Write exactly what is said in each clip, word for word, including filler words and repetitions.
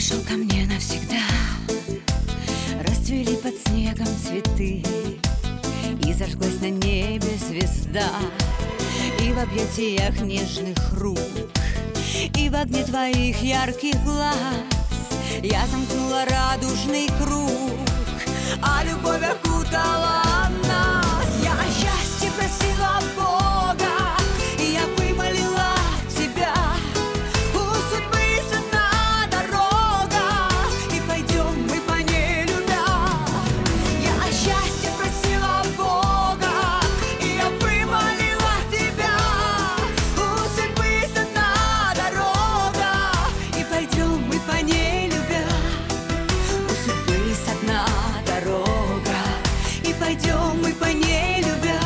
пришел ко мне навсегда. Расцвели под снегом цветы, и зажглась на небе звезда. И в объятиях нежных рук, и в огне твоих ярких глаз я замкнула радужный круг, а любовь окутала нас. Я о счастье просила Бога, и я вымолила тебя. У судьбы одна дорога, и пойдем мы по ней любя. Я о счастье просила Бога, и я вымолила тебя. У судьбы одна дорога, и пойдем мы по ней любя. У судьбы одна дорога, и пойдем мы по ней любя.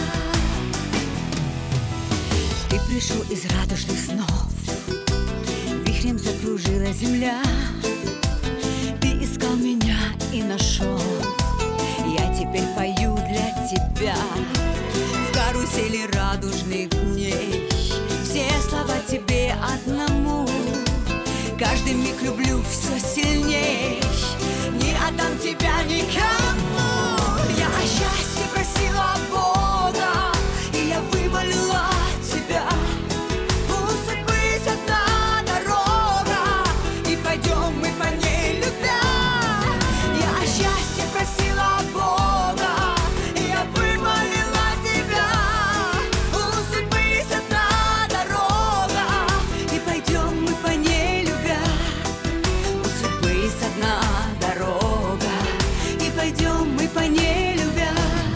Ты пришел из радужных снов, вихрем закружила земля. Ты искал меня и нашел, я теперь пою для тебя. В карусели радужных дней все слова тебе одному. Каждый миг люблю все сильней, не отдам тебя никому. Я о счастье просила Бога, и я вымолила тебя. У судьбы одна дорога, и пойдем мы по ней любя. Я о счастье просила Бога, и я вымолила тебя. У судьбы одна дорога, и пойдем мы по ней любя. У судьбы одна дорога, и пойдем мы по ней любя.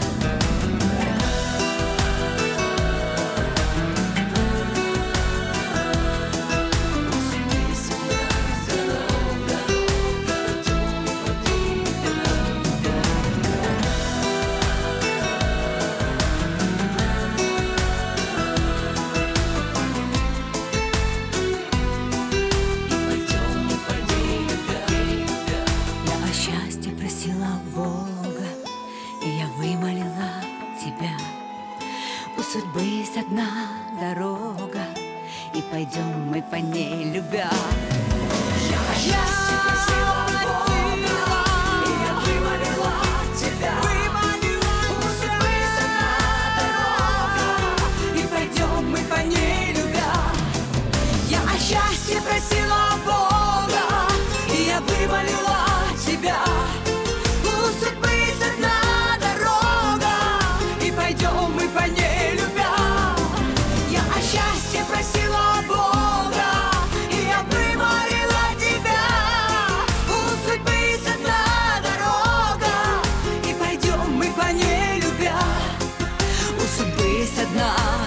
Бога, и я вымолила тебя. У судьбы есть одна дорога, и пойдем мы по ней любя. Я о счастье просила Бога, и я вымолила тебя. У судьбы есть одна дорога, и пойдем мы по ней любя. Я о счастье просила Бога, и я вымолила тебя. У судьбы одна дорога, и пойдем мы по ней любя. Я о счастье просила Бога, и я вымолила тебя. У судьбы одна дорога, и пойдем мы по ней любя. У судьбы одна